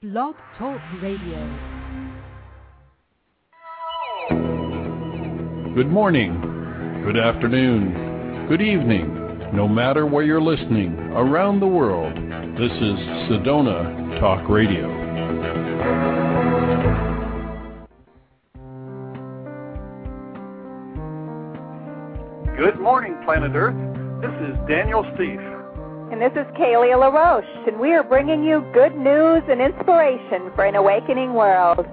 Blog Talk Radio. Good morning, good afternoon, good evening, no matter where you're listening around the world. This is Sedona Talk Radio. Good morning, planet Earth. This is Daniel Steve. And this is Kaylee LaRoche, and we are bringing you good news and inspiration for an awakening world.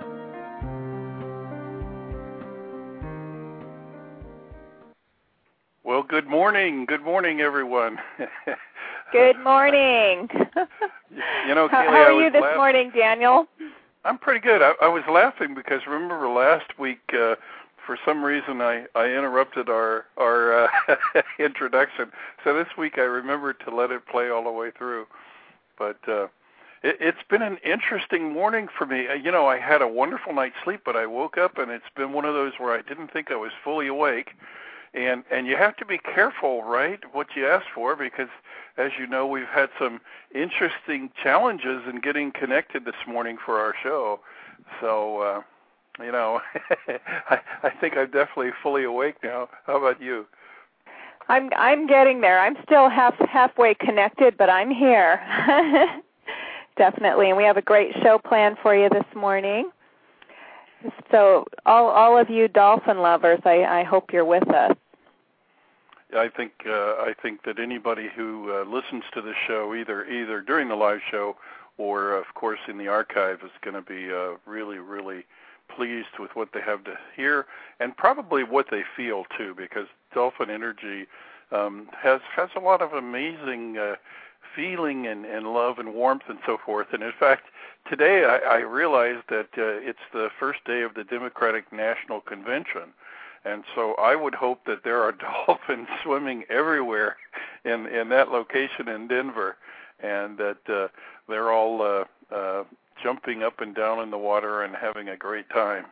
Well, good morning. Good morning, everyone. Good morning. You know, Kaylee, how are you this morning, Daniel? I'm pretty good. I was laughing because remember last week, for some reason, I interrupted our introduction. So this week I remembered to let it play all the way through. But it's been an interesting morning for me. You know, I had a wonderful night's sleep, but I woke up and it's been one of those where I didn't think I was fully awake. And you have to be careful, right, what you ask for, because, as you know, we've had some interesting challenges in getting connected this morning for our show. So, you know, I think I'm definitely fully awake now. How about you? I'm getting there. I'm still halfway connected, but I'm here. Definitely. And we have a great show planned for you this morning. So all of you dolphin lovers, I hope you're with us. I think that anybody who listens to the show, either during the live show or, of course, in the archive, is going to be really, really pleased with what they have to hear and probably what they feel too, because dolphin energy has a lot of amazing feeling and love and warmth and so forth. And in fact, today I realized that it's the first day of the Democratic National Convention, and so I would hope that there are dolphins swimming everywhere in that location in Denver, and that they're all jumping up and down in the water and having a great time.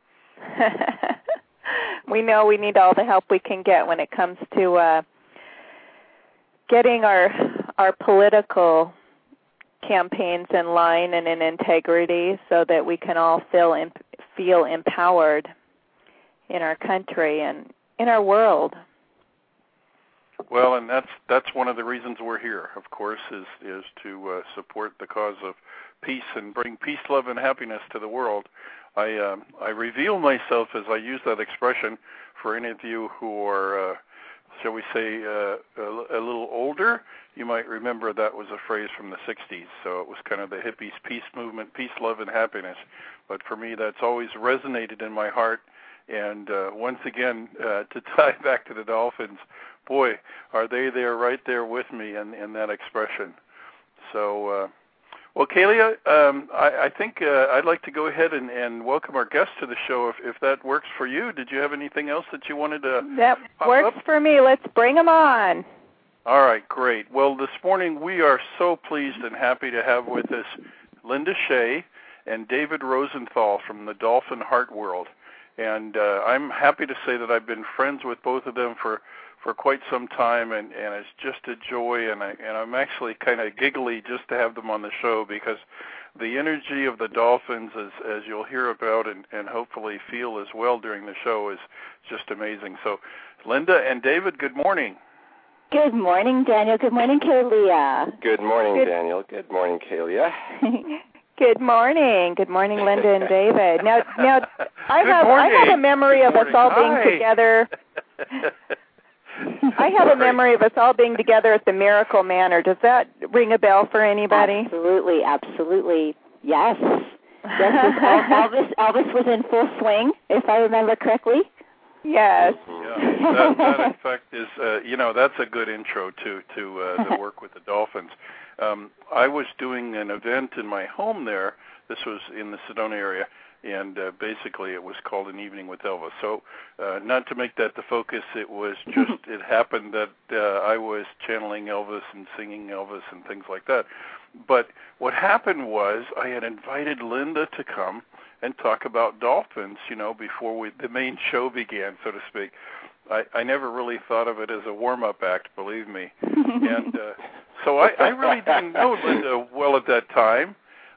We know we need all the help we can get when it comes to getting our political campaigns in line and in integrity, so that we can all feel empowered in our country and in our world. Well, and that's one of the reasons we're here, of course, is to support the cause of peace and bring peace, love, and happiness to the world. I reveal myself, as I use that expression, for any of you who are, shall we say, a little older. You might remember that was a phrase from the 60s, so it was kind of the hippies' peace movement, peace, love, and happiness. But for me, that's always resonated in my heart. And once again, to tie back to the dolphins, boy, are they there, right there with me in that expression. So, well, Kaylee, I think I'd like to go ahead and welcome our guest to the show, if that works for you. Did you have anything else that you wanted to That works for me. Let's bring them on. All right, great. Well, this morning we are so pleased and happy to have with us Linda Shea and David Rosenthal from the Dolphin Heart World. And I'm happy to say that I've been friends with both of them for quite some time, and it's just a joy, and I'm actually kind of giggly just to have them on the show, because the energy of the dolphins, as you'll hear about and hopefully feel as well during the show, is just amazing. So, Linda and David, good morning. Good morning, Daniel. Good morning, Kalia. Good morning, Daniel. Good morning, Kalia. Good morning. Good morning, Linda and David. Now I have a memory of us all being together. I have a memory of us all being together at the Miracle Manor. Does that ring a bell for anybody? Absolutely, absolutely. Yes. Elvis was in full swing, if I remember correctly. Yes. Yeah, that in fact is, that's a good intro to the work with the dolphins. I was doing an event in my home there. This was in the Sedona area, and basically it was called An Evening with Elvis. So not to make that the focus, it was just, it happened that I was channeling Elvis and singing Elvis and things like that. But what happened was I had invited Linda to come and talk about dolphins, before the main show began, so to speak. I never really thought of it as a warm-up act, believe me. And so I really didn't know Linda well at that time.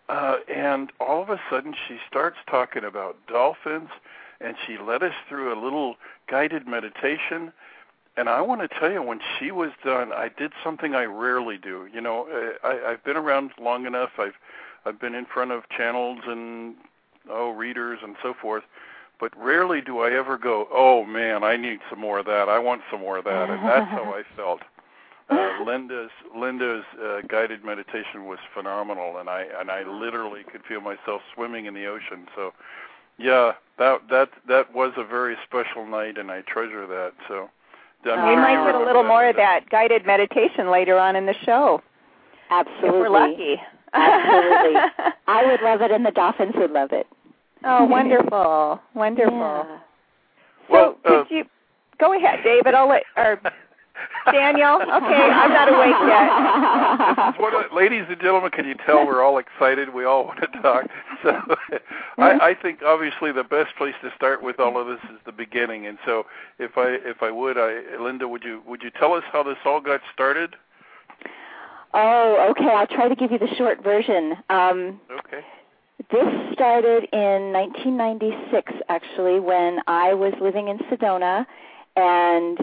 And all of a sudden she starts talking about dolphins, and she led us through a little guided meditation. And I want to tell you, when she was done, I did something I rarely do. You know, I've been around long enough. I've been in front of channels and readers and so forth, but rarely do I ever go, oh man, I need some more of that. I want some more of that, and that's how I felt. Linda's guided meditation was phenomenal, and I literally could feel myself swimming in the ocean. So, yeah, that was a very special night, and I treasure that. So, we might get a little more of that guided meditation later on in the show. Absolutely, if we're lucky. Absolutely, I would love it, and the dolphins would love it. Oh, wonderful, wonderful. Yeah. Well, so could you go ahead, David? I'll let Daniel. Okay, I'm not awake yet. Ladies and gentlemen, can you tell we're all excited? We all want to talk. So I think obviously the best place to start with all of this is the beginning. And so if I would, Linda, would you tell us how this all got started? Oh, okay. I'll try to give you the short version. Okay. This started in 1996, actually, when I was living in Sedona, and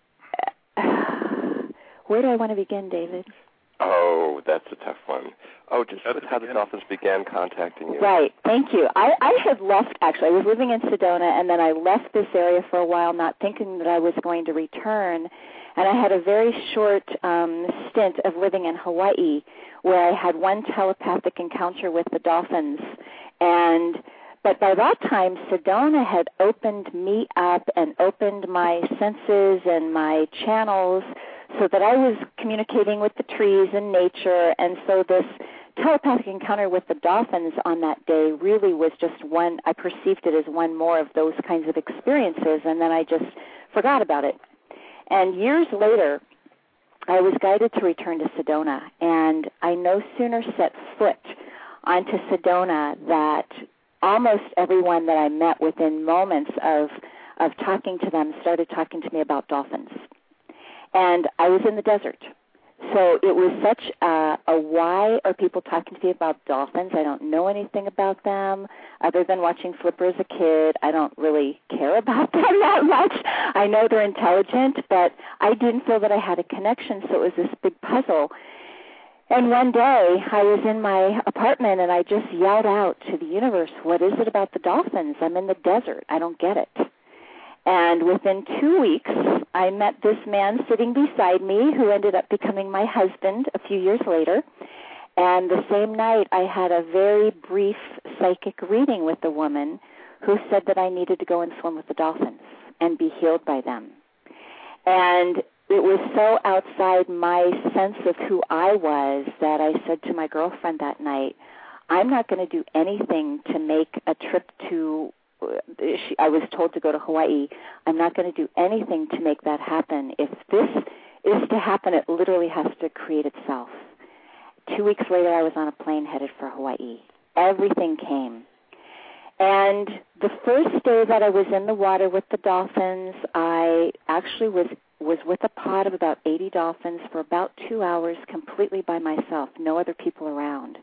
where do I want to begin, David? Oh, that's a tough one. Oh, just with how the dolphins began contacting you. Right, thank you. I had left, actually. I was living in Sedona, and then I left this area for a while, not thinking that I was going to return. And I had a very short stint of living in Hawaii, where I had one telepathic encounter with the dolphins. But by that time, Sedona had opened me up and opened my senses and my channels so that I was communicating with the trees and nature. And so this telepathic encounter with the dolphins on that day really was just one, I perceived it as one more of those kinds of experiences, and then I just forgot about it. And years later, I was guided to return to Sedona, and I no sooner set foot onto Sedona that almost everyone that I met within moments of talking to them started talking to me about dolphins. And I was in the desert. So it was such a why are people talking to me about dolphins? I don't know anything about them other than watching Flipper as a kid. I don't really care about them that much. I know they're intelligent, but I didn't feel that I had a connection, so it was this big puzzle. And one day I was in my apartment and I just yelled out to the universe, what is it about the dolphins? I'm in the desert. I don't get it. And within 2 weeks, I met this man sitting beside me who ended up becoming my husband a few years later. And the same night, I had a very brief psychic reading with the woman who said that I needed to go and swim with the dolphins and be healed by them. And it was so outside my sense of who I was that I said to my girlfriend that night, I'm not going to do anything to make a trip to I was told to go to Hawaii. I'm not going to do anything to make that happen. If this is to happen, it literally has to create itself. 2 weeks later, I was on a plane headed for Hawaii. Everything came. And the first day that I was in the water with the dolphins, I actually was with a pod of about 80 dolphins for about 2 hours completely by myself, no other people around.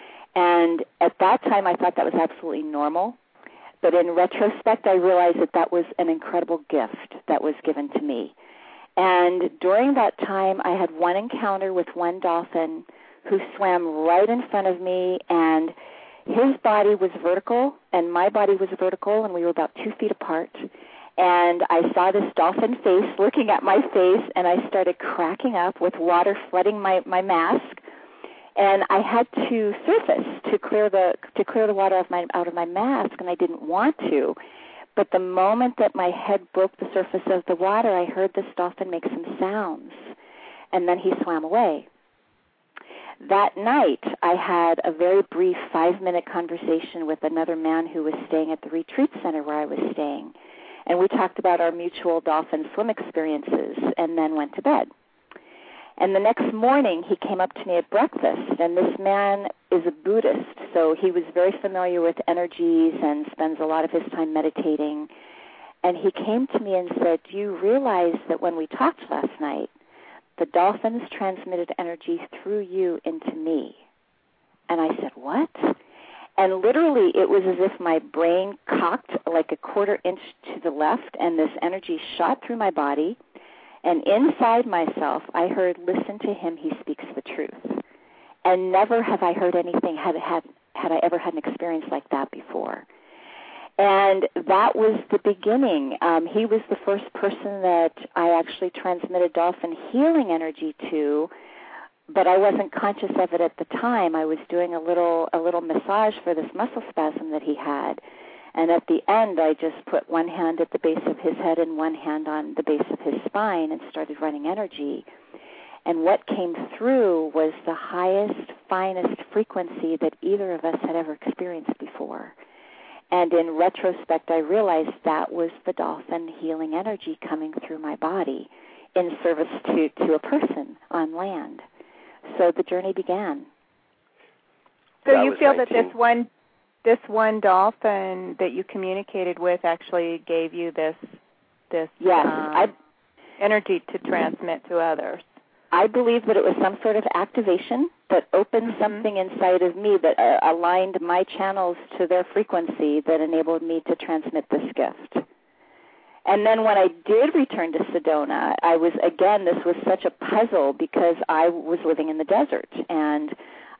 And at that time, I thought that was absolutely normal. But in retrospect, I realized that that was an incredible gift that was given to me. And during that time, I had one encounter with one dolphin who swam right in front of me, and his body was vertical, and my body was vertical, and we were about 2 feet apart. And I saw this dolphin face looking at my face, and I started cracking up with water flooding my mask. And I had to surface to clear the water out of my mask, and I didn't want to. But the moment that my head broke the surface of the water, I heard this dolphin make some sounds, and then he swam away. That night, I had a very brief 5-minute conversation with another man who was staying at the retreat center where I was staying. And we talked about our mutual dolphin swim experiences and then went to bed. And the next morning, he came up to me at breakfast, and this man is a Buddhist, so he was very familiar with energies and spends a lot of his time meditating. And he came to me and said, do you realize that when we talked last night, the dolphins transmitted energy through you into me? And I said, what? And literally, it was as if my brain cocked like a quarter inch to the left, and this energy shot through my body. And inside myself, I heard, "Listen to him, he speaks the truth." And never have I heard anything, had I ever had an experience like that before. And that was the beginning. He was the first person that I actually transmitted dolphin healing energy to, but I wasn't conscious of it at the time. I was doing a little massage for this muscle spasm that he had. And at the end, I just put one hand at the base of his head and one hand on the base of his spine and started running energy. And what came through was the highest, finest frequency that either of us had ever experienced before. And in retrospect, I realized that was the dolphin healing energy coming through my body in service to a person on land. So the journey began. So you feel that this one dolphin that you communicated with actually gave you this energy to transmit to others? I believe that it was some sort of activation that opened something inside of me that aligned my channels to their frequency that enabled me to transmit this gift. And then when I did return to Sedona, this was such a puzzle because I was living in the desert, and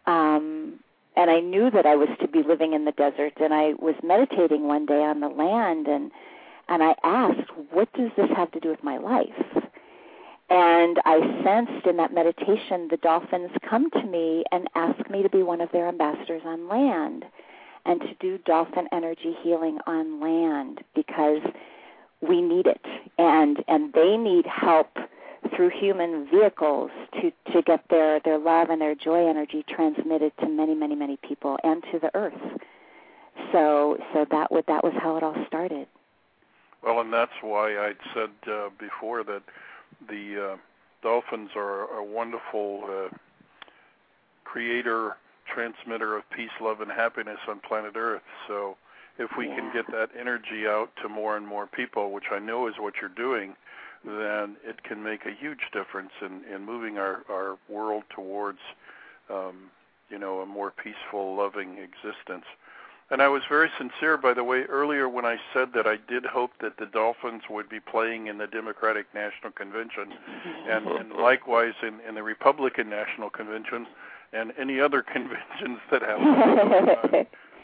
I knew that I was to be living in the desert, and I was meditating one day on the land, and I asked, what does this have to do with my life? And I sensed in that meditation the dolphins come to me and ask me to be one of their ambassadors on land and to do dolphin energy healing on land because we need it, and they need help through human vehicles to get their love and their joy energy transmitted to many, many, many people and to the earth. So that was how it all started. Well, and that's why I'd said before that the dolphins are a wonderful creator, transmitter of peace, love, and happiness on planet Earth. So if we can get that energy out to more and more people, which I know is what you're doing, then it can make a huge difference in moving our world towards, a more peaceful, loving existence. And I was very sincere, by the way, earlier when I said that I did hope that the Dolphins would be playing in the Democratic National Convention and likewise in the Republican National Convention and any other conventions that happen.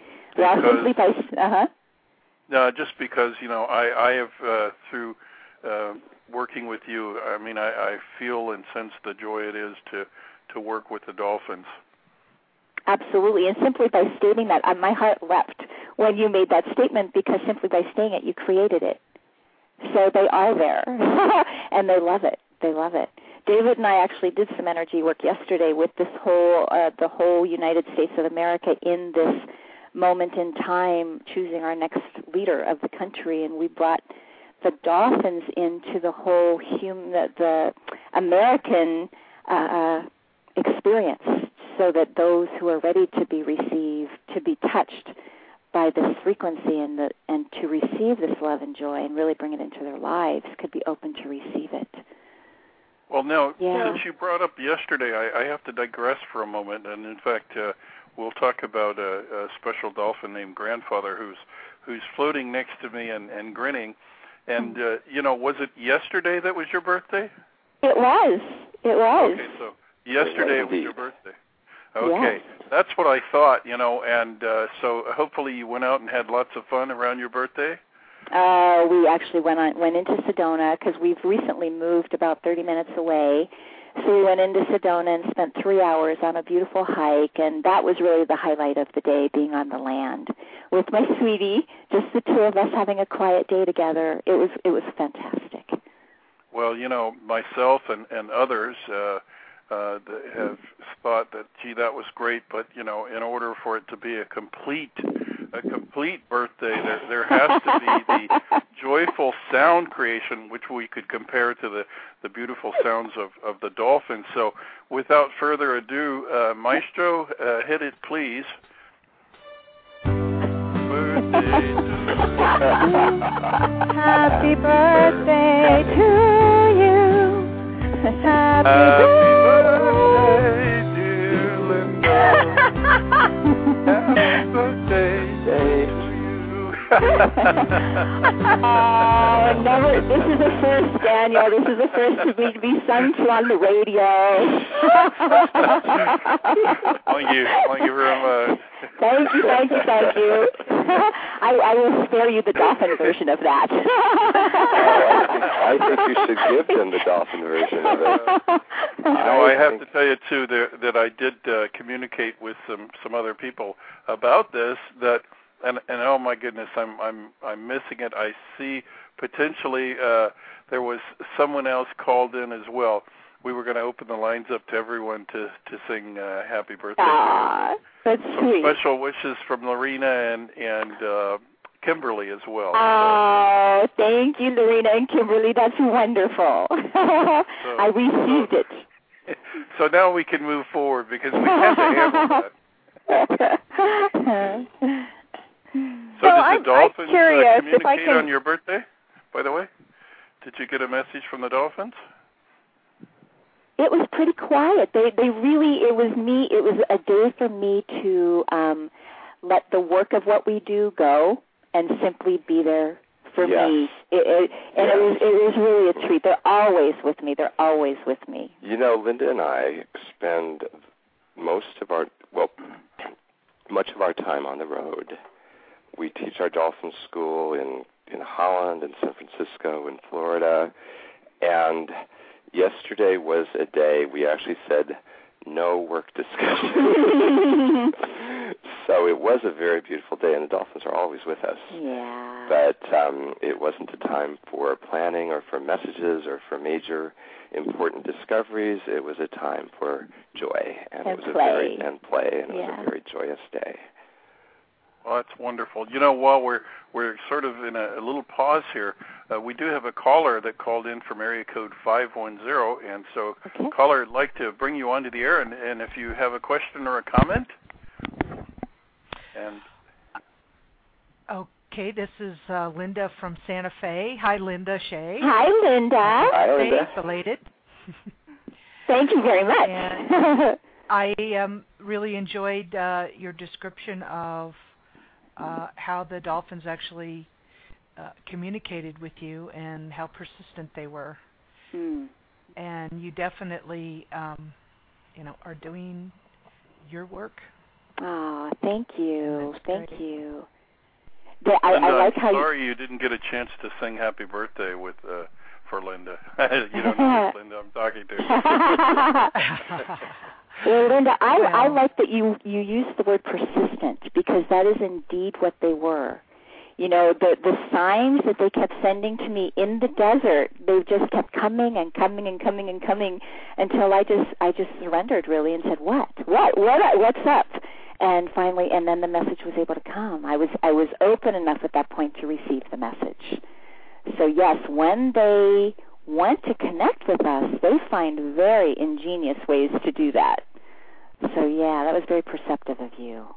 Just because, I have, through working with you, I feel and sense the joy it is to work with the Dolphins. Absolutely, and simply by stating that, my heart leapt when you made that statement because simply by saying it, you created it. So they are there, and they love it. They love it. David and I actually did some energy work yesterday with this the whole United States of America in this moment in time, choosing our next leader of the country, and we brought the dolphins into the whole the American experience, so that those who are ready to be received, to be touched by this frequency and to receive this love and joy and really bring it into their lives could be open to receive it. Well, now, since you brought up yesterday, I have to digress for a moment, and in fact, we'll talk about a special dolphin named Grandfather who's floating next to me and grinning. And, was it yesterday that was your birthday? It was. Okay, so yesterday it was your birthday. Okay, That's what I thought, and so hopefully you went out and had lots of fun around your birthday? We actually went into Sedona because we've recently moved about 30 minutes away. So we went into Sedona and spent 3 hours on a beautiful hike, and that was really the highlight of the day, being on the land with my sweetie, just the two of us having a quiet day together. It was fantastic. Well, myself and others have thought that, gee, that was great, but in order for it to be a complete birthday, there has to be the joyful sound creation, which we could compare to the beautiful sounds of the dolphins. So, without further ado, Maestro, hit it, please. Birthday Happy birthday to you. Happy birthday, dear Linda. Happy birthday. Never. This is the first, Daniel. This is the first to be sung to on the radio. Thank you very much. Thank you. I will spare you the dolphin version of that. I think you should give them the dolphin version of it. I have to tell you too that I did communicate with some other people about this. And oh my goodness, I'm missing it. I see potentially there was someone else called in as well. We were going to open the lines up to everyone to sing happy birthday. That's sweet. Special wishes from Lorena and Kimberly as well. Oh, thank you, Lorena and Kimberly. That's wonderful. I received it. So now we can move forward because we have to handle that. So did the dolphins communicate on your birthday, by the way? Did you get a message from the dolphins? It was pretty quiet. They really, it was a day for me to let the work of what we do go and simply be there for me. It was really a treat. They're always with me. You know, Linda and I spend much of our time on the road. We teach our dolphin school in Holland and San Francisco and Florida, and yesterday was a day we actually said no work discussion. So it was a very beautiful day, and the dolphins are always with us. Yeah. But it wasn't a time for planning or for messages or for major important discoveries. It was a time for joy, and it was play. It was a very joyous day. Well, that's wonderful. You know, while we're sort of in a little pause here, we do have a caller that called in from area code 510, and so caller, I'd like to bring you onto the air, and if you have a question or a comment. And okay, this is Linda from Santa Fe. Hi, Linda Shea. Hi, Linda. Hi, Linda. Belated. Thank you very much. And I really enjoyed your description of how the dolphins actually communicated with you and how persistent they were. And you definitely, are doing your work. Oh, thank you. Thank you. Linda, I like how sorry you didn't get a chance to sing happy birthday for Linda. You don't know which Linda I'm talking to. Well, Linda, I like that you used the word persistent, because that is indeed what they were. You know, the signs that they kept sending to me in the desert, they just kept coming and coming and coming and coming until I just surrendered, really, and said, what's up? And finally, and then the message was able to come. I was open enough at that point to receive the message. So yes, when they want to connect with us, they find very ingenious ways to do that. So yeah, that was very perceptive of you.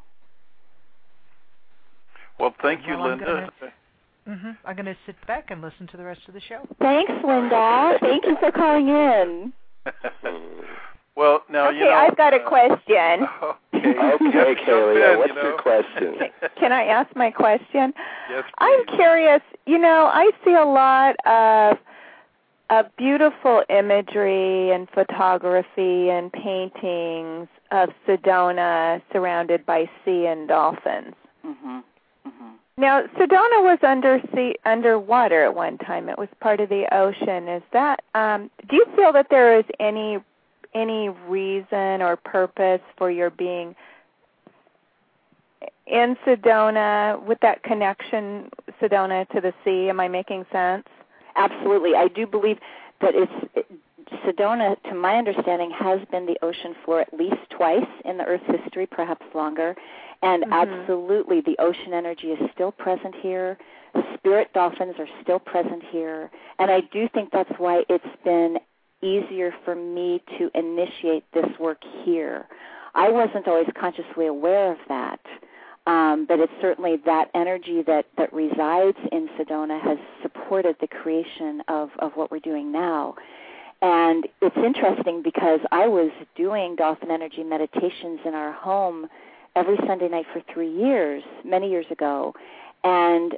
Well, thank you, Linda. I'm going to sit back and listen to the rest of the show. Thanks, Linda. Thank you for calling in. Well, now I've got a question. Okay, Kaylee, what's your question? Can I ask my question? Yes, please. I'm curious. I see a lot of beautiful imagery and photography and paintings of Sedona surrounded by sea and dolphins. Now, Sedona was underwater at one time. It was part of the ocean. Is that? Do you feel that there is any reason or purpose for your being in Sedona with that connection, Sedona to the sea? Am I making sense? Absolutely. I do believe that Sedona, to my understanding, has been the ocean floor at least twice in the Earth's history, perhaps longer. And absolutely, the ocean energy is still present here. The spirit dolphins are still present here. And I do think that's why it's been easier for me to initiate this work here. I wasn't always consciously aware of that. But it's certainly that energy that resides in Sedona has supported the creation of what we're doing now. And it's interesting because I was doing dolphin energy meditations in our home every Sunday night for 3 years, many years ago. And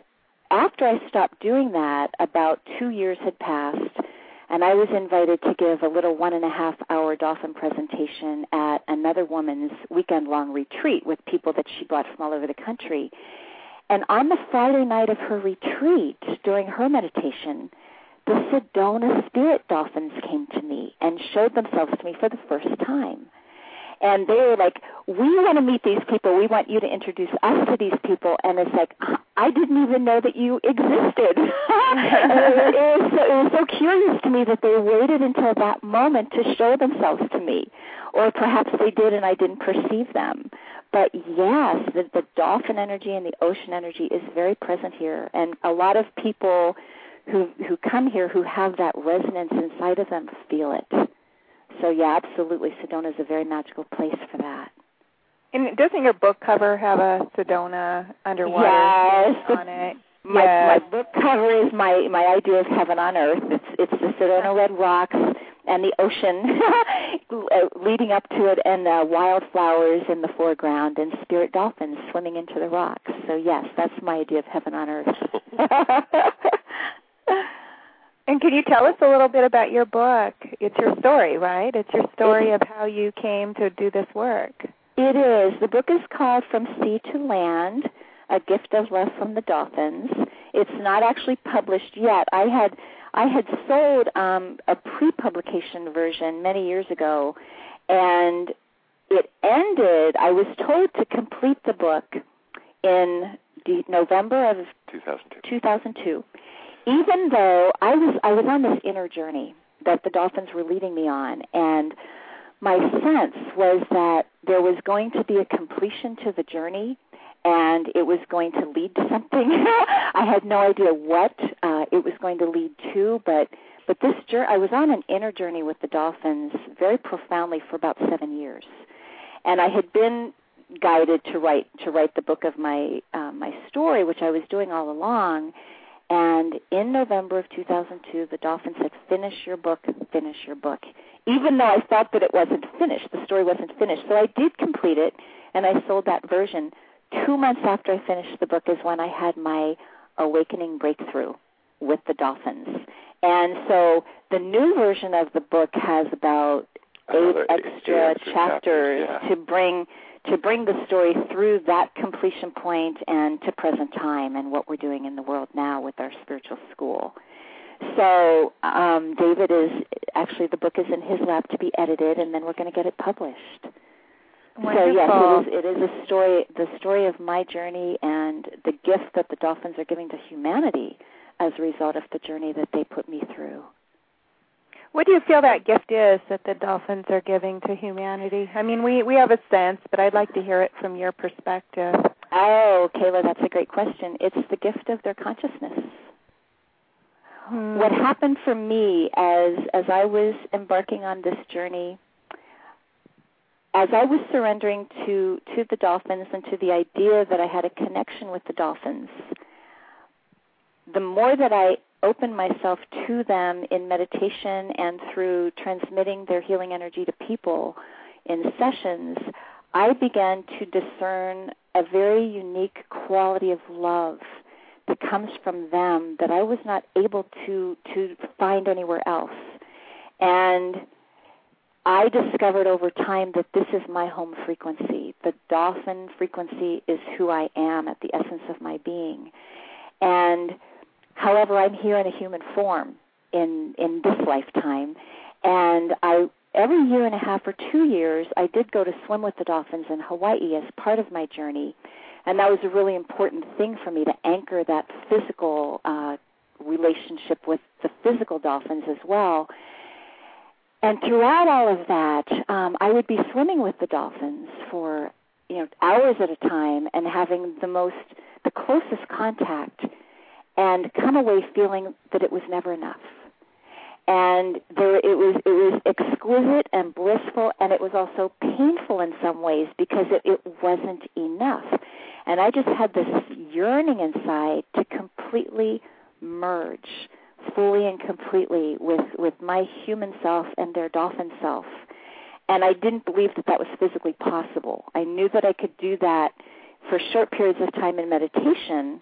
after I stopped doing that, about 2 years had passed, and I was invited to give a little 1.5-hour dolphin presentation at another woman's weekend-long retreat with people that she brought from all over the country. And on the Friday night of her retreat, during her meditation, the Sedona spirit dolphins came to me and showed themselves to me for the first time. And they were like, we want to meet these people. We want you to introduce us to these people. And it's like, I didn't even know that you existed. it was so curious to me that they waited until that moment to show themselves to me. Or perhaps they did and I didn't perceive them. But yes, the dolphin energy and the ocean energy is very present here. And a lot of people who come here who have that resonance inside of them feel it. So, yeah, absolutely, Sedona is a very magical place for that. And doesn't your book cover have a Sedona underwater on it? My book cover is my idea of heaven on earth. It's the Sedona red rocks and the ocean leading up to it, and wildflowers in the foreground and spirit dolphins swimming into the rocks. So, yes, that's my idea of heaven on earth. And can you tell us a little bit about your book? It's your story, right? It's your story of how you came to do this work. It is. The book is called From Sea to Land, A Gift of Love from the Dolphins. It's not actually published yet. I had sold a pre-publication version many years ago, and it ended. I was told to complete the book in November of 2002. Even though I was on this inner journey that the dolphins were leading me on, and my sense was that there was going to be a completion to the journey, and it was going to lead to something. I had no idea what it was going to lead to, but this journey, I was on an inner journey with the dolphins very profoundly for about 7 years, and I had been guided to write the book of my story, which I was doing all along. And in November of 2002, the dolphin said, finish your book, even though I felt that it wasn't finished. The story wasn't finished. So I did complete it, and I sold that version. 2 months after I finished the book is when I had my awakening breakthrough with the dolphins. And so the new version of the book has about 8 extra chapters to bring the story through that completion point and to present time and what we're doing in the world now with our spiritual school. So David the book is in his lab to be edited, and then we're going to get it published. Wonderful. So yes, it is a story, the story of my journey and the gift that the dolphins are giving to humanity as a result of the journey that they put me through. What do you feel that gift is that the dolphins are giving to humanity? I mean, we have a sense, but I'd like to hear it from your perspective. Oh, Kayla, that's a great question. It's the gift of their consciousness. What happened for me as I was embarking on this journey, as I was surrendering to the dolphins and to the idea that I had a connection with the dolphins, the more that I opened myself to them in meditation and through transmitting their healing energy to people in sessions, I began to discern a very unique quality of love that comes from them that I was not able to find anywhere else. And I discovered over time that this is my home frequency. The dolphin frequency is who I am at the essence of my being. And however, I'm here in a human form in this lifetime, and every year and a half or 2 years, I did go to swim with the dolphins in Hawaii as part of my journey, and that was a really important thing for me to anchor that physical relationship with the physical dolphins as well. And throughout all of that, I would be swimming with the dolphins for hours at a time and having the closest contact, and come away feeling that it was never enough. And it was exquisite and blissful, and it was also painful in some ways because it wasn't enough. And I just had this yearning inside to completely merge, fully and completely, with my human self and their dolphin self. And I didn't believe that was physically possible. I knew that I could do that for short periods of time in meditation,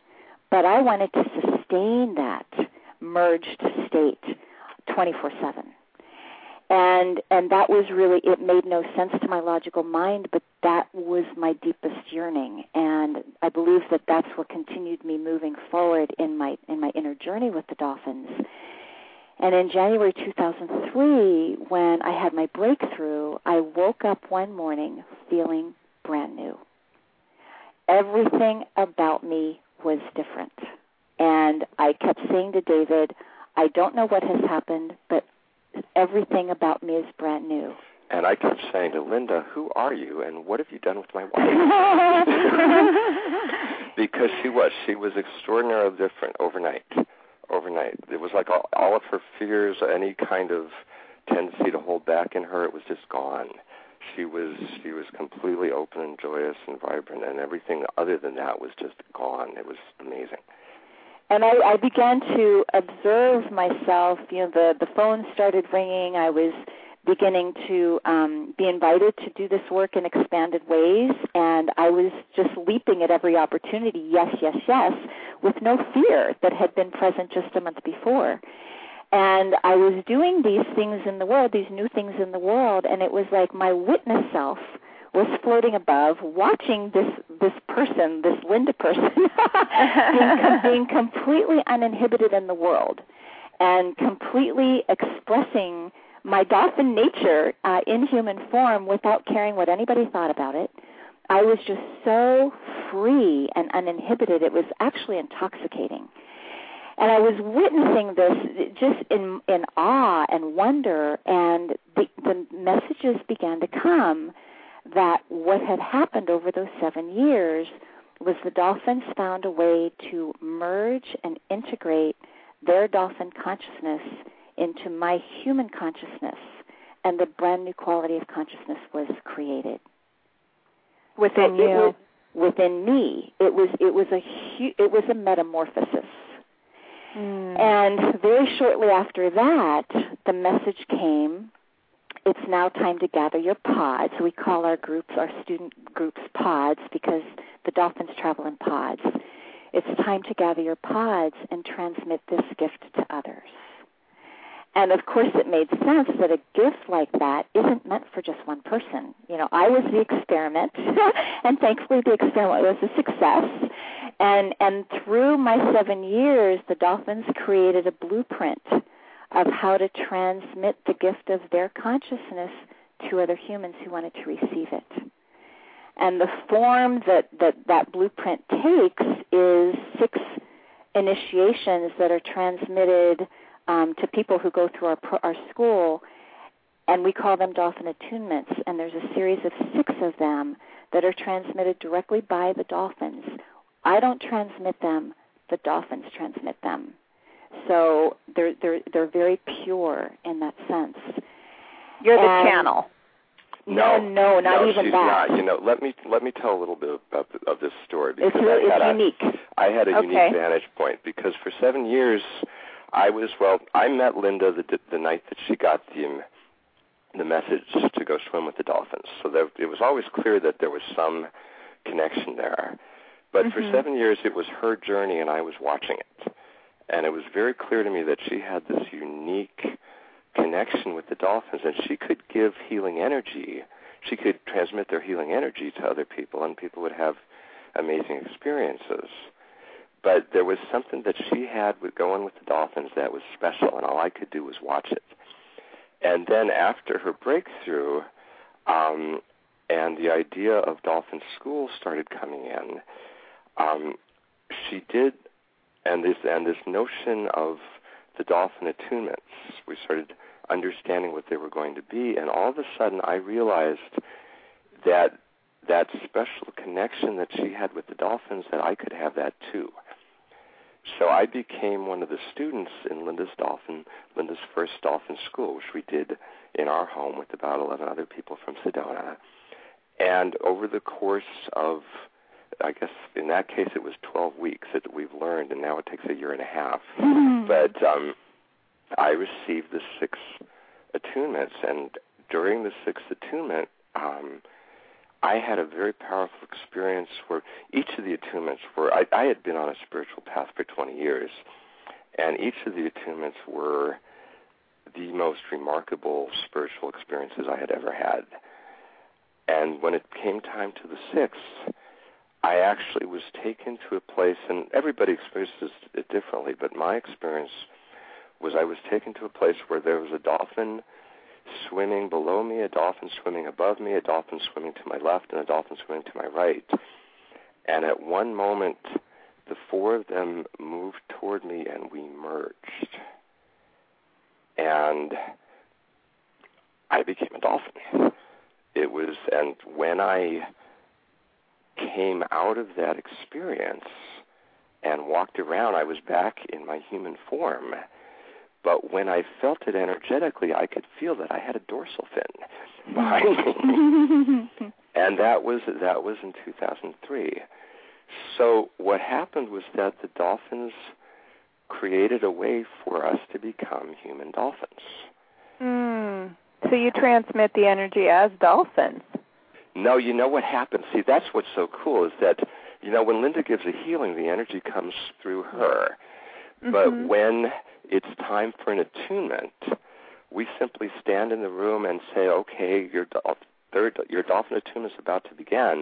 but I wanted to sustain that merged state 24/7. And that was really, it made no sense to my logical mind, but that was my deepest yearning. And I believe that that's what continued me moving forward in my inner journey with the dolphins. And in January 2003, when I had my breakthrough, I woke up one morning feeling brand new. Everything about me was different. And I kept saying to David, I don't know what has happened, but everything about me is brand new. And I kept saying to Linda, who are you and what have you done with my wife? Because she was extraordinarily different overnight. It was like all of her fears, any kind of tendency to hold back in her, it was just gone. She was completely open and joyous and vibrant, and everything other than that was just gone. It was amazing. And I began to observe myself. The phone started ringing. I was beginning to be invited to do this work in expanded ways, and I was just leaping at every opportunity, yes, with no fear that had been present just a month before. And I was doing these things in the world, these new things in the world, and it was like my witness self was floating above, watching this person, this Linda person, being completely uninhibited in the world and completely expressing my dolphin nature in human form without caring what anybody thought about it. I was just so free and uninhibited. It was actually intoxicating. And I was witnessing this just in awe and wonder, and the messages began to come that what had happened over those 7 years was the dolphins found a way to merge and integrate their dolphin consciousness into my human consciousness, and the brand new quality of consciousness was created within you. Within me, it was a metamorphosis. And very shortly after that, the message came, it's now time to gather your pods. We call our student groups pods because the dolphins travel in pods. It's time to gather your pods and transmit this gift to others. And, of course, it made sense that a gift like that isn't meant for just one person. I was the experiment, and thankfully the experiment was a success. And through my 7 years, the dolphins created a blueprint of how to transmit the gift of their consciousness to other humans who wanted to receive it. And the form that blueprint takes is 6 initiations that are transmitted to people who go through our school, and we call them dolphin attunements, and there's a series of 6 of them that are transmitted directly by the dolphins. I don't transmit them, the dolphins transmit them. So they're very pure in that sense. You're the channel. No, not even she's that. Not. Let me tell a little bit of this story. It's unique. I had a unique vantage point because for 7 years I met Linda the night that she got the message to go swim with the dolphins. So it was always clear that there was some connection there. But for 7 years it was her journey and I was watching it. And it was very clear to me that she had this unique connection with the dolphins, and she could give healing energy. She could transmit their healing energy to other people, and people would have amazing experiences. But there was something that she had with going with the dolphins that was special, and all I could do was watch it. And then after her breakthrough, and the idea of dolphin school started coming in, she did, and this notion of the dolphin attunements, we started understanding what they were going to be, and all of a sudden I realized that special connection that she had with the dolphins, that I could have that too. So I became one of the students in Linda's first dolphin school, which we did in our home with about 11 other people from Sedona. And over the course of, I guess in that case it was 12 weeks that we've learned, and now it takes 1.5 years. But I received the 6 attunements, and during the 6th attunement, I had a very powerful experience where each of the attunements were, I had been on a spiritual path for 20 years, and each of the attunements were the most remarkable spiritual experiences I had ever had. And when it came time to the sixth, I actually was taken to a place, and everybody experiences it differently, but my experience was I was taken to a place where there was a dolphin swimming below me, a dolphin swimming above me, a dolphin swimming to my left, and a dolphin swimming to my right. And at one moment, the four of them moved toward me and we merged. And I became a dolphin. It was, and when I came out of that experience and walked around, I was back in my human form. But when I felt it energetically, I could feel that I had a dorsal fin behind me. And that was in 2003. So what happened was that the dolphins created a way for us to become human dolphins. So you transmit the energy as dolphins? No, you know what happens? See, that's what's so cool is that, you know, when Linda gives a healing, the energy comes through her. But when it's time for an attunement, we simply stand in the room and say, okay, your dolphin attunement is about to begin,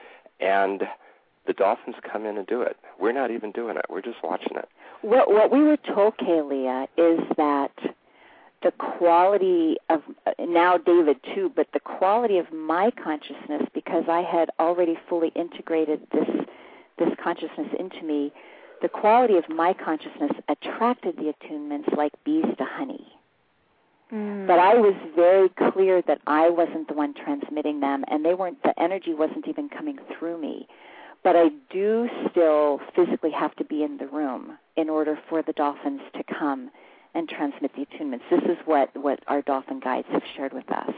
and the dolphins come in and do it. We're not even doing it. We're just watching it. What we were told, Kalia, is that the quality of, now David too, but the quality of my consciousness, because I had already fully integrated this consciousness into me, the quality of my consciousness attracted the attunements like bees to honey. But I was very clear that I wasn't the one transmitting them, and the energy wasn't even coming through me. But I do still physically have to be in the room in order for the dolphins to come and transmit the attunements. This is what our dolphin guides have shared with us.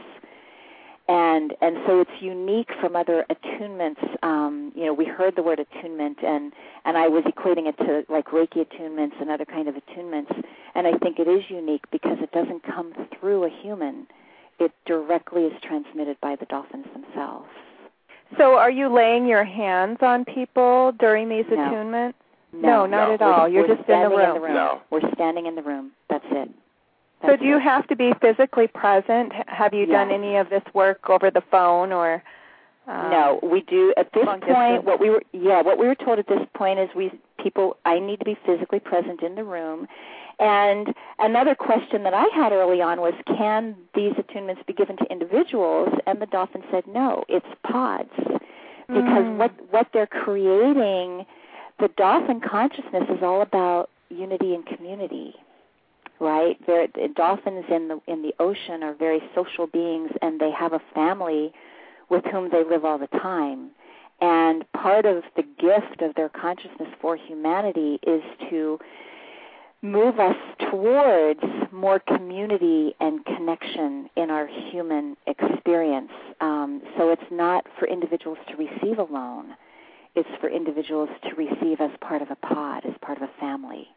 And so it's unique from other attunements. We heard the word attunement, and I was equating it to like Reiki attunements and other kind of attunements. And I think it is unique because it doesn't come through a human. It directly is transmitted by the dolphins themselves. So are you laying your hands on people during these attunements? No, not at all. You're just in the room. No. We're standing in the room. That's it. So do you have to be physically present? Have you done any of this work over the phone or? No, we do at this point. What we were told at this point is I need to be physically present in the room. And another question that I had early on was, can these attunements be given to individuals? And the dolphin said, no, it's pods, because what they're creating, the dolphin consciousness is all about unity and community. Right? The dolphins in the ocean are very social beings, and they have a family with whom they live all the time. And part of the gift of their consciousness for humanity is to move us towards more community and connection in our human experience. So it's not for individuals to receive alone. It's for individuals to receive as part of a pod, as part of a family.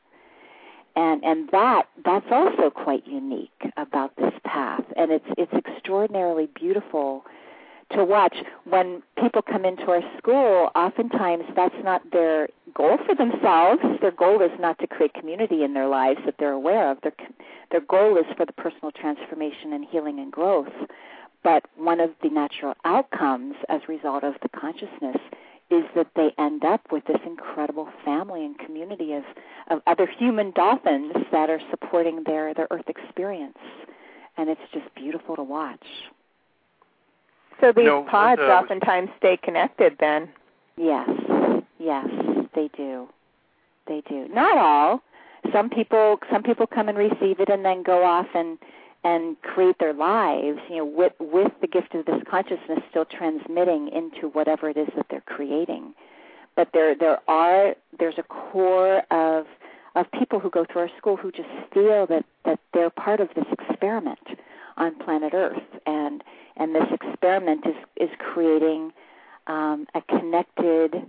And that's also quite unique about this path, and it's extraordinarily beautiful to watch. When people come into our school, oftentimes that's not their goal for themselves. Their goal is not to create community in their lives that they're aware of. Their goal is for the personal transformation and healing and growth. But one of the natural outcomes as a result of the consciousness is that they end up with this incredible family and community of other human dolphins that are supporting their Earth experience. And it's just beautiful to watch. So these pods oftentimes stay connected then? Yes, they do. They do. Not all. Some people come and receive it and then go off and create their lives, with the gift of this consciousness still transmitting into whatever it is that they're creating. But there's a core of people who go through our school who just feel that they're part of this experiment on planet Earth, and this experiment is creating a connected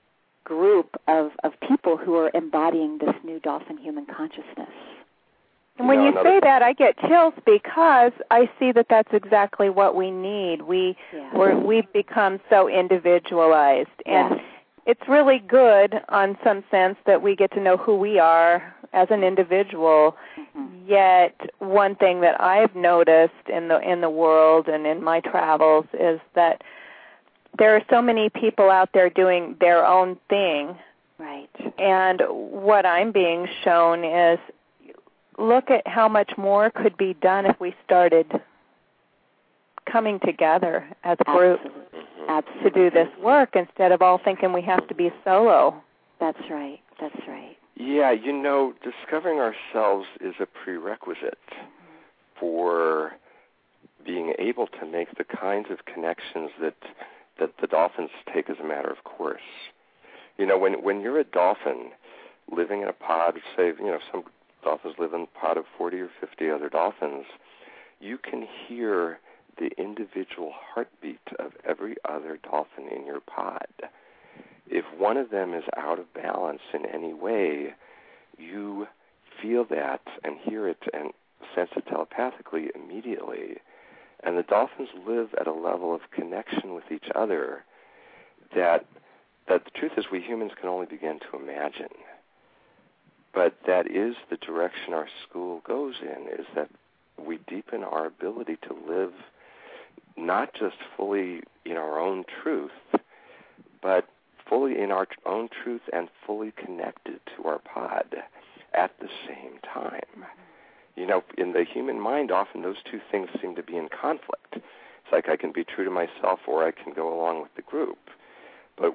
group of people who are embodying this new dolphin human consciousness. And when you say that, I get chills because I see that that's exactly what we need. We've become so individualized, and it's really good on some sense that we get to know who we are as an individual. Yet one thing that I've noticed in the world and in my travels is that there are so many people out there doing their own thing. Right. And what I'm being shown is, look at how much more could be done if we started coming together as a group to do this work instead of all thinking we have to be solo. That's right. That's right. Yeah, discovering ourselves is a prerequisite for being able to make the kinds of connections that the dolphins take as a matter of course. When you're a dolphin living in a pod, say, some dolphins live in a pod of 40 or 50 other dolphins, you can hear the individual heartbeat of every other dolphin in your pod. If one of them is out of balance in any way, you feel that and hear it and sense it telepathically immediately. And the dolphins live at a level of connection with each other that the truth is we humans can only begin to imagine. But that is the direction our school goes in, is that we deepen our ability to live not just fully in our own truth, but fully in our own truth and fully connected to our pod at the same time. In the human mind, often those two things seem to be in conflict. It's like I can be true to myself or I can go along with the group. But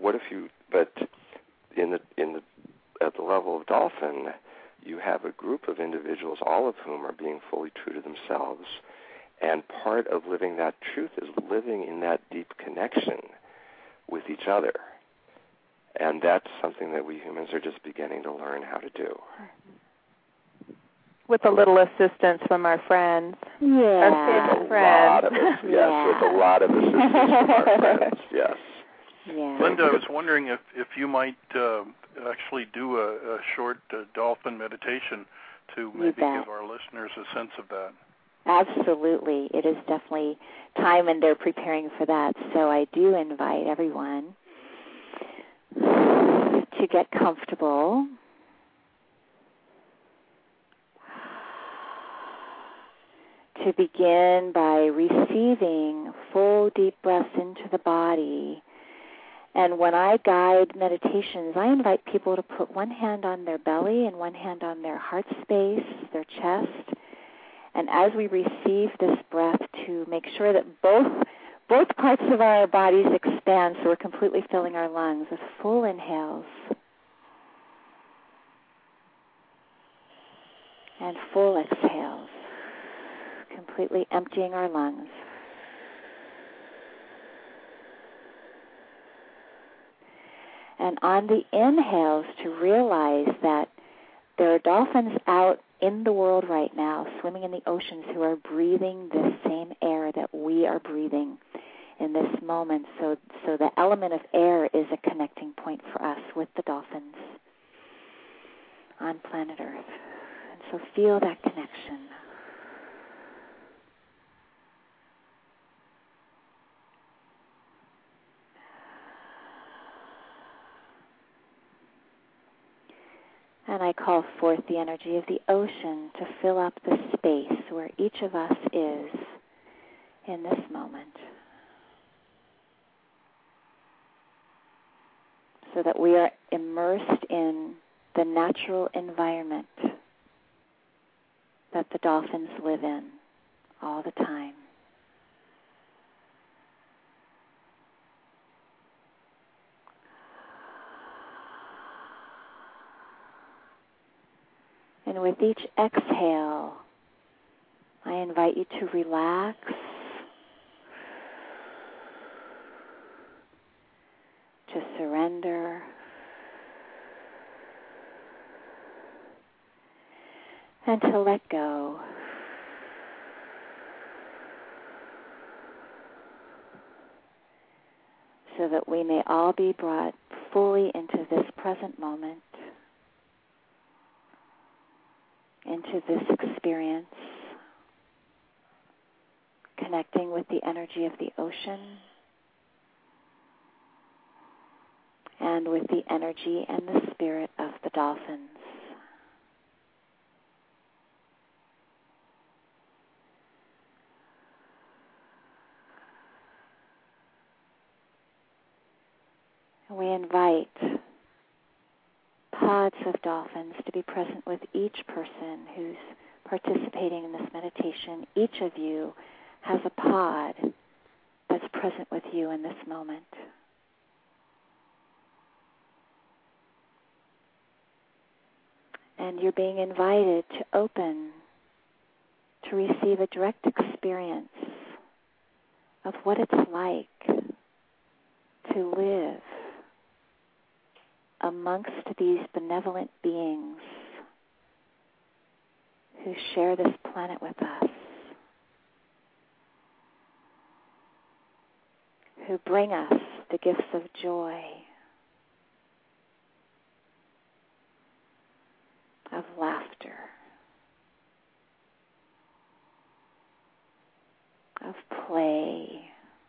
at the level of dolphin, you have a group of individuals, all of whom are being fully true to themselves, and part of living that truth is living in that deep connection with each other. And that's something that we humans are just beginning to learn how to do. With a little assistance from our friends. Our friends. With a lot of assistance from our friends, yes. Yeah. Linda, I was wondering if you might actually do a short dolphin meditation to maybe give our listeners a sense of that. Absolutely. It is definitely time, and they're preparing for that. So I do invite everyone to get comfortable. To begin by receiving full deep breaths into the body. And when I guide meditations, I invite people to put one hand on their belly and one hand on their heart space, their chest. And as we receive this breath, to make sure that both parts of our bodies expand, so we're completely filling our lungs with full inhales and full exhales, completely emptying our lungs. And on the inhales, to realize that there are dolphins out in the world right now, swimming in the oceans, who are breathing this same air that we are breathing in this moment. So the element of air is a connecting point for us with the dolphins on planet Earth. And so feel that connection. And I call forth the energy of the ocean to fill up the space where each of us is in this moment, so that we are immersed in the natural environment that the dolphins live in all the time. And with each exhale, I invite you to relax, to surrender, and to let go. So that we may all be brought fully into this present moment, into this experience, connecting with the energy of the ocean and with the energy and the spirit of the dolphins. We invite pods of dolphins to be present with each person who's participating in this meditation. Each of you has a pod that's present with you in this moment. And you're being invited to open to receive a direct experience of what it's like to live amongst these benevolent beings who share this planet with us, who bring us the gifts of joy, of laughter, of play,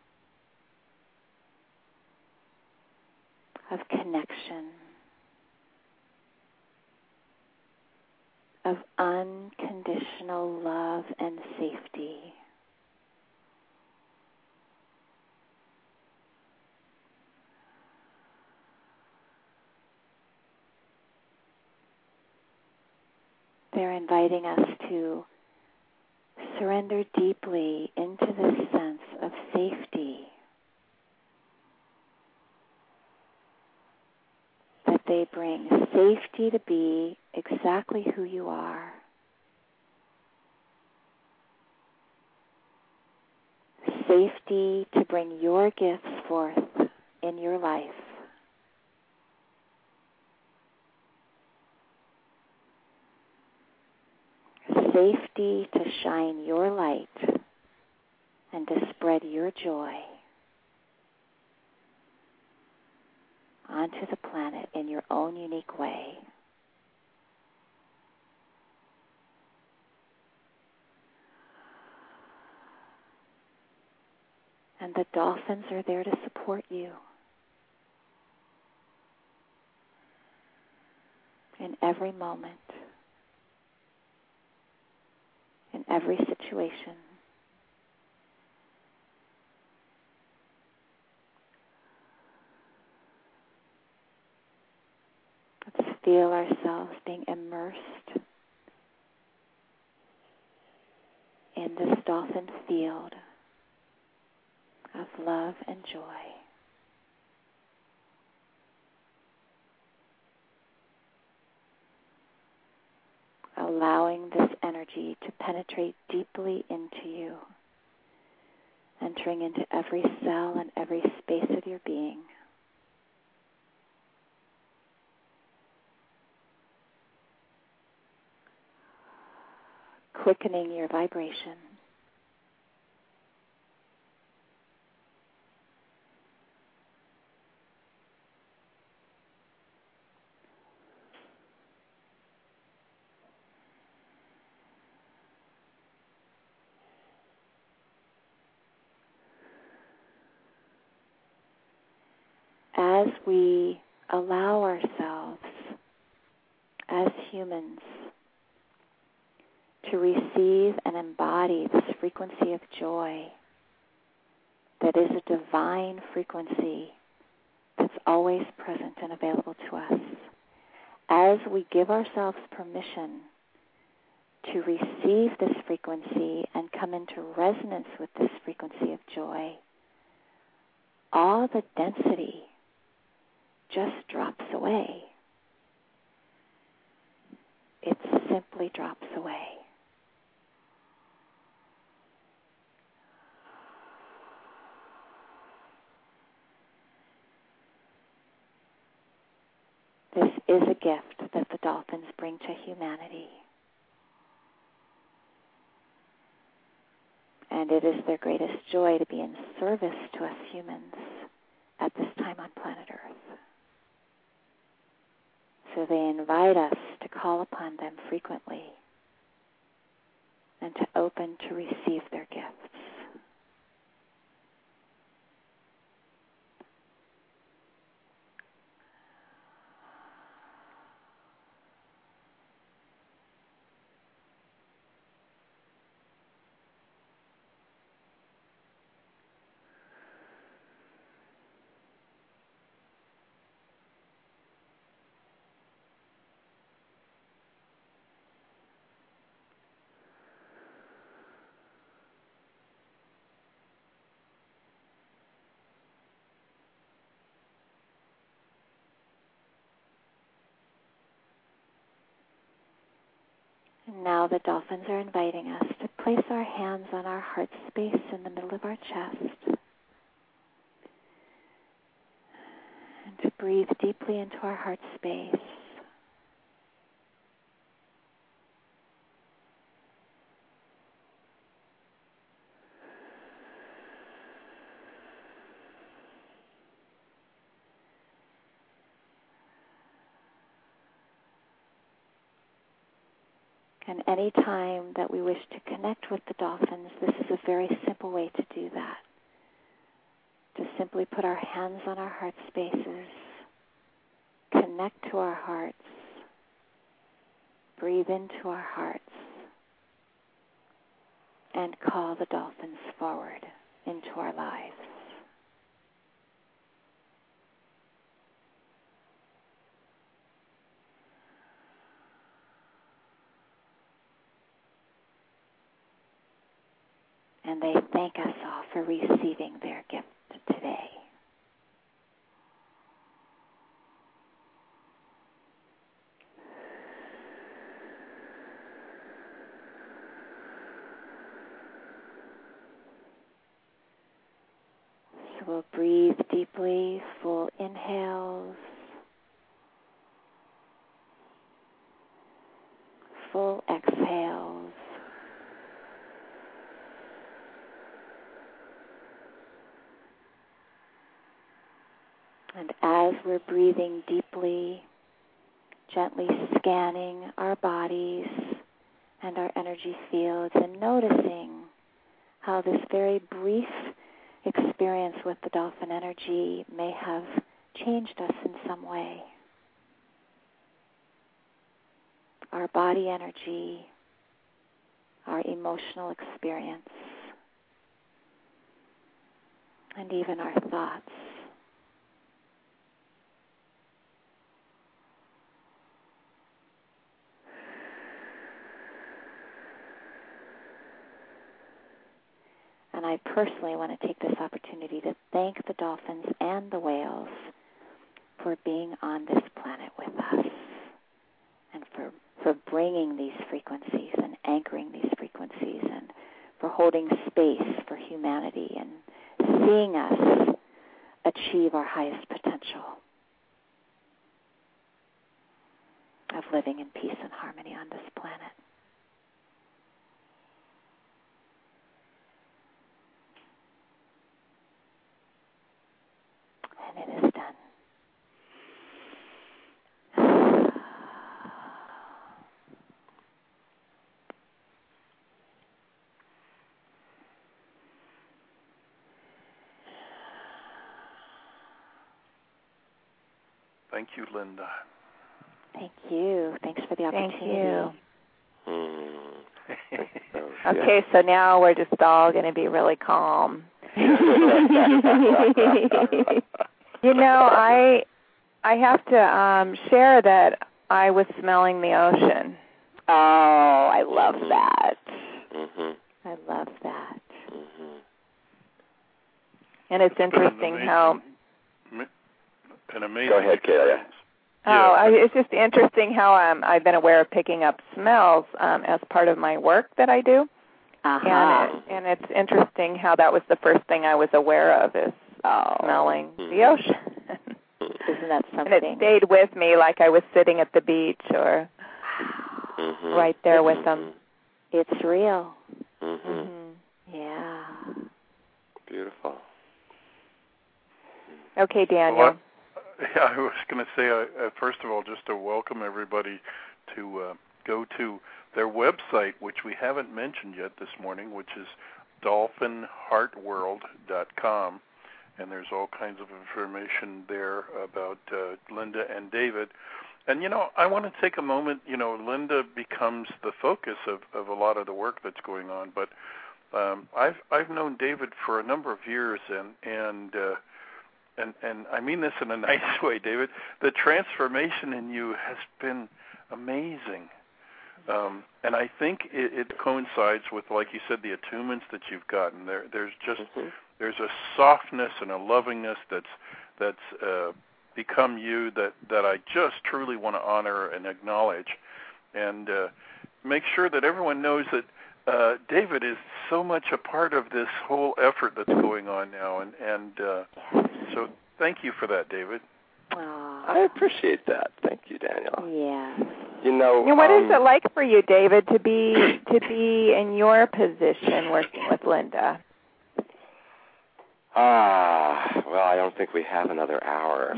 of connection, of unconditional love and safety. They're inviting us to surrender deeply into this sense of safety that they bring. Safety to be exactly who you are. Safety to bring your gifts forth in your life. Safety to shine your light and to spread your joy onto the planet in your own unique way. And the dolphins are there to support you in every moment, in every situation. Let's feel ourselves being immersed in this dolphin field of love and joy. Allowing this energy to penetrate deeply into you, entering into every cell and every space of your being. Quickening your vibration. As we allow ourselves as humans to receive and embody this frequency of joy that is a divine frequency that's always present and available to us, as we give ourselves permission to receive this frequency and come into resonance with this frequency of joy, all the density just drops away. It simply drops away. This is a gift that the dolphins bring to humanity. And it is their greatest joy to be in service to us humans at this time on planet Earth. So they invite us to call upon them frequently and to open to receive their gifts. And now the dolphins are inviting us to place our hands on our heart space in the middle of our chest and to breathe deeply into our heart space. And any time that we wish to connect with the dolphins, this is a very simple way to do that. To simply put our hands on our heart spaces, connect to our hearts, breathe into our hearts, and call the dolphins forward into our lives. And they thank us all for receiving their gift today. So we'll breathe deeply, full inhales, full exhales. And as we're breathing deeply, gently scanning our bodies and our energy fields and noticing how this very brief experience with the dolphin energy may have changed us in some way. Our body energy, our emotional experience, and even our thoughts. And I personally want to take this opportunity to thank the dolphins and the whales for being on this planet with us and for bringing these frequencies and anchoring these frequencies and for holding space for humanity and seeing us achieve our highest potential of living in peace and harmony on this planet. And it is done. Thank you, Linda. Thank you. Thanks for the opportunity. Thank you. Okay, so now we're just all going to be really calm. You know, I have to share that I was smelling the ocean. Oh, I love that. Mm-hmm. I love that. Mm-hmm. And it's interesting how... An amazing Go ahead, Kayla. It's just interesting how I've been aware of picking up smells as part of my work that I do. And it's interesting how that was the first thing I was aware of is smelling the ocean. Isn't that something? And it stayed with me like I was sitting at the beach or right there with them. It's real. Yeah. Beautiful. Okay, Daniel. I was going to say, first of all, just to welcome everybody to go to their website, which we haven't mentioned yet this morning, which is dolphinheartworld.com, and there's all kinds of information there about Linda and David. And, I want to take a moment. Linda becomes the focus of a lot of the work that's going on, but I've known David for a number of years, and I mean this in a nice way, David. The transformation in you has been amazing. And I think it coincides with, like you said, the attunements that you've gotten. There's just there's a softness and a lovingness that's become you that I just truly want to honor and acknowledge, and make sure that everyone knows that David is so much a part of this whole effort that's going on now, and so thank you for that, David. I appreciate that. Thank you, Daniel. Yeah. What is it like for you, David, to be in your position working with Linda? Well, I don't think we have another hour.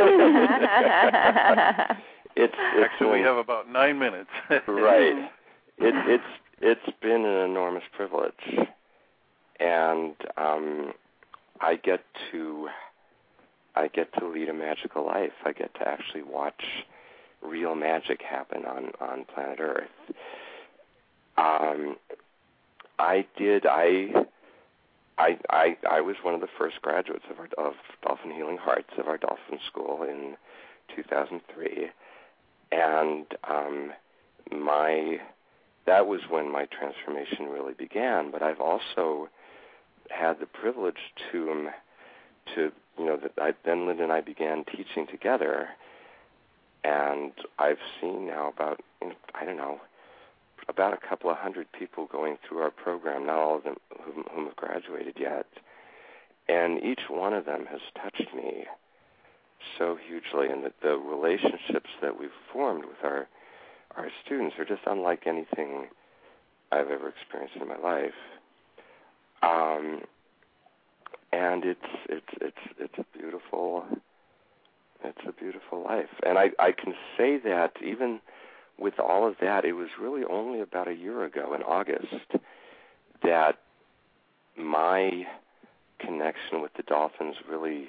Actually, we have about 9 minutes. Right. It's been an enormous privilege, and I get to lead a magical life. I get to actually watch real magic happen on planet Earth. I was one of the first graduates of Dolphin Healing Hearts of our Dolphin School in 2003, and that was when my transformation really began. But I've also had the privilege then Linda and I began teaching together, and I've seen now about a couple of hundred people going through our program, not all of them whom have graduated yet, and each one of them has touched me so hugely, and the relationships that we've formed with our students are just unlike anything I've ever experienced in my life. And it's a beautiful life, and I can say that even with all of that, it was really only about a year ago in August that my connection with the dolphins really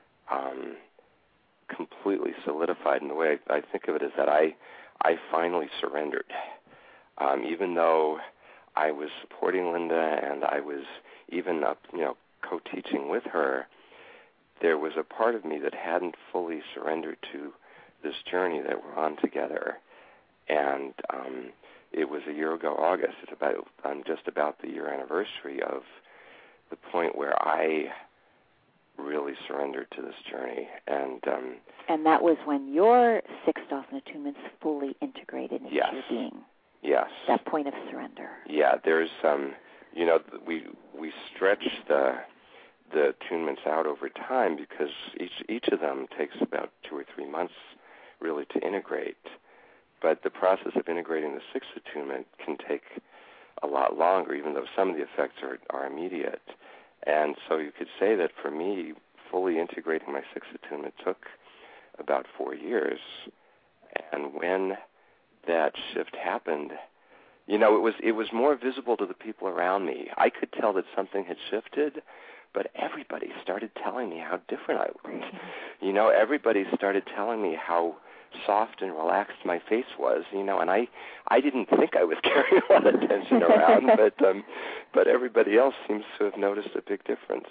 completely solidified. And the way I think of it is that I finally surrendered, even though I was supporting Linda and I was even co-teaching with her. There was a part of me that hadn't fully surrendered to this journey that we're on together. And it was a year ago, August. I'm just about the year anniversary of the point where I really surrendered to this journey. And that was when your 6 dolphin attunements fully integrated into your being. Yes. That point of surrender. Yeah, there's we stretch the attunements out over time because each of them takes about 2 or 3 months really to integrate. But the process of integrating the 6th attunement can take a lot longer, even though some of the effects are immediate. And so you could say that for me, fully integrating my 6th attunement took about 4 years. And when that shift happened, it was more visible to the people around me. I could tell that something had shifted, but everybody started telling me how different I looked. Everybody started telling me how soft and relaxed my face was, and I didn't think I was carrying a lot of tension around, but everybody else seems to have noticed a big difference.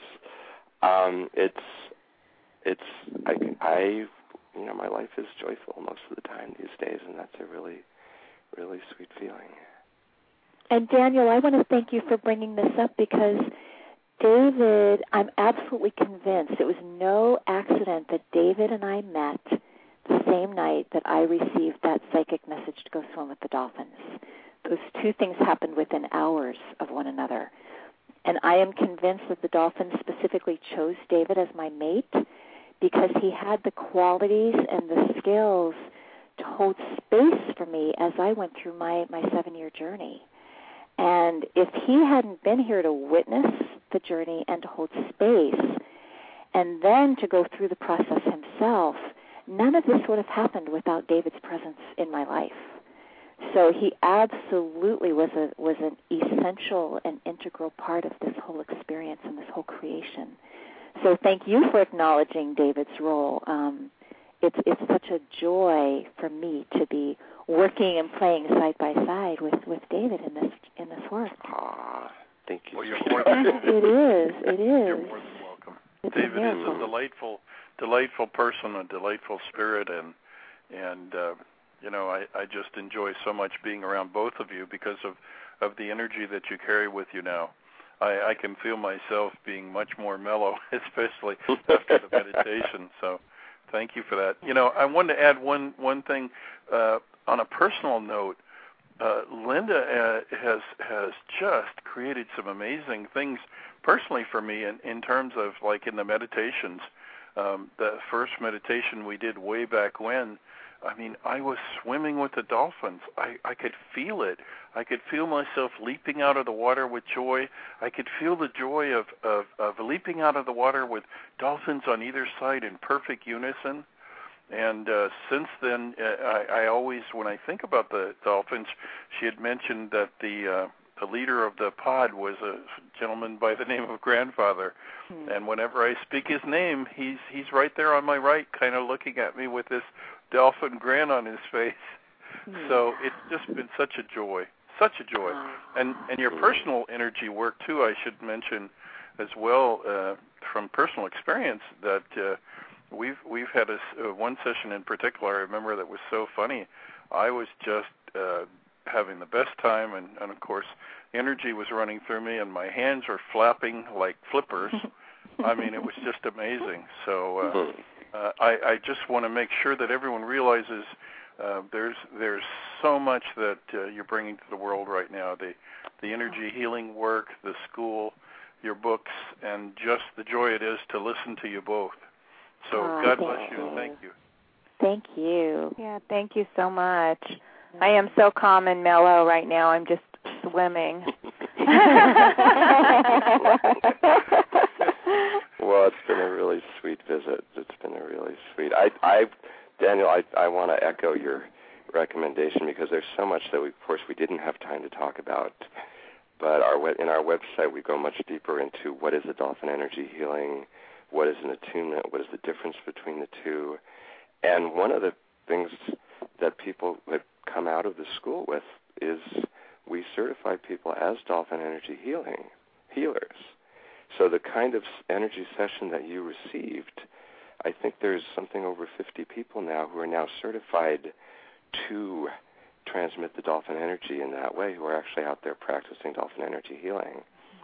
My life is joyful most of the time these days, and that's a really, really sweet feeling. And Daniel, I want to thank you for bringing this up because David, I'm absolutely convinced it was no accident that David and I met the same night that I received that psychic message to go swim with the dolphins. Those two things happened within hours of one another. And I am convinced that the dolphins specifically chose David as my mate because he had the qualities and the skills to hold space for me as I went through my 7-year journey. And if he hadn't been here to witness the journey and to hold space and then to go through the process himself, none of this would have happened without David's presence in my life. So he absolutely was an essential and integral part of this whole experience and this whole creation. So thank you for acknowledging David's role. It's such a joy for me to be working and playing side by side with David in this work. Ah, thank you. Well, you're more than It is. You're more than welcome. It's David is a delightful person, a delightful spirit, and I just enjoy so much being around both of you because of the energy that you carry with you now. I can feel myself being much more mellow, especially after the meditation. So thank you for that. I wanted to add one thing on a personal note. Linda has just created some amazing things personally for me in terms of, like, in the meditations. The first meditation we did way back when, I mean, I was swimming with the dolphins. I could feel it. I could feel myself leaping out of the water with joy. I could feel the joy of leaping out of the water with dolphins on either side in perfect unison. And since then, I always, when I think about the dolphins, she had mentioned that the leader of the pod was a gentleman by the name of Grandfather. And whenever I speak his name, he's right there on my right, kind of looking at me with this dolphin grin on his face. So it's just been such a joy. And your personal energy work, too, I should mention as well, from personal experience, that we've had one session in particular, I remember, that was so funny. I was just having the best time, and of course, energy was running through me, and my hands were flapping like flippers. I mean, it was just amazing. So I just want to make sure that everyone realizes there's so much that you're bringing to the world right now. The energy healing work, the school, your books, and just the joy it is to listen to you both. So God bless you and thank you. Thank you. Yeah, thank you so much. I am so calm and mellow right now. I'm just swimming. Well, it's been a really sweet visit. It's been a really sweet. Daniel, I want to echo your recommendation because there's so much that of course we didn't have time to talk about. But in our website, we go much deeper into what is a dolphin energy healing, what is an attunement, what is the difference between the two. And one of the things that people that come out of the school with is we certify people as dolphin energy healers. So the kind of energy session that you received, I think there's something over 50 people now who are now certified to transmit the dolphin energy in that way, who are actually out there practicing dolphin energy healing.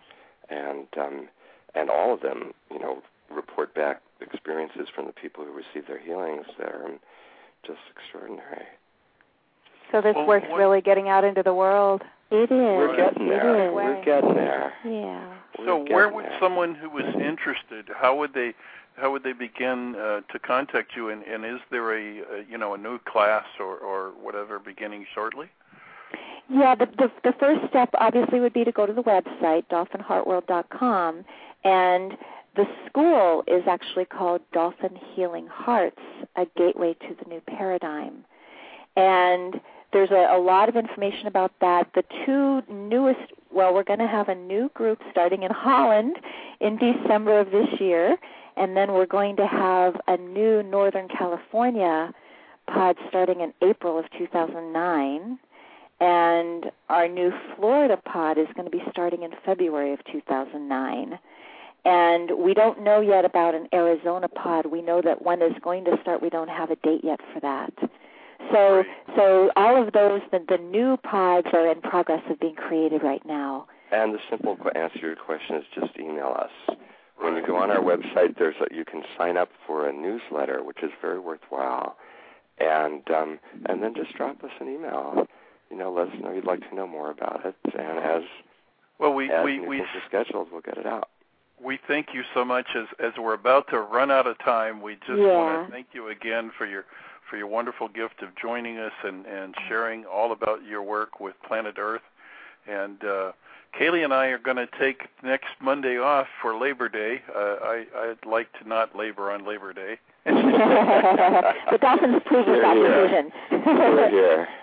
And all of them, report back experiences from the people who receive their healings that are just extraordinary. So this work's really getting out into the world. It is. We're getting there. We're getting there. Yeah. So where would someone who was interested, how would they begin to contact you? And is there a new class or whatever beginning shortly? Yeah, the first step obviously would be to go to the website, dolphinheartworld.com, and the school is actually called Dolphin Healing Hearts, a gateway to the new paradigm. And there's a lot of information about that. The two newest, we're going to have a new group starting in Holland in December of this year, and then we're going to have a new Northern California pod starting in April of 2009, and our new Florida pod is going to be starting in February of 2009. And we don't know yet about an Arizona pod. We know that one is going to start. We don't have a date yet for that. So all of those, the new pods are in progress of being created right now. And the simple answer to your question is just email us. When you go on our website, you can sign up for a newsletter, which is very worthwhile, and then just drop us an email. Let us know you'd like to know more about it, and as new things are scheduled, we'll get it out. We thank you so much. As we're about to run out of time, we just want to thank you again for your wonderful gift of joining us and sharing all about your work with Planet Earth. And Kaylee and I are going to take next Monday off for Labor Day. I'd like to not labor on Labor Day. The Dolphins approve of that decision. We're here.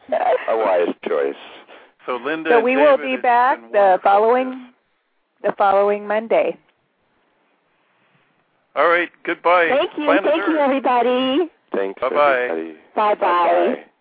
A wise choice. So Linda, so we will be back the following Monday. All right. Goodbye. Thank you, everybody. Thanks, Bye-bye. everybody. Bye-bye. Bye-bye.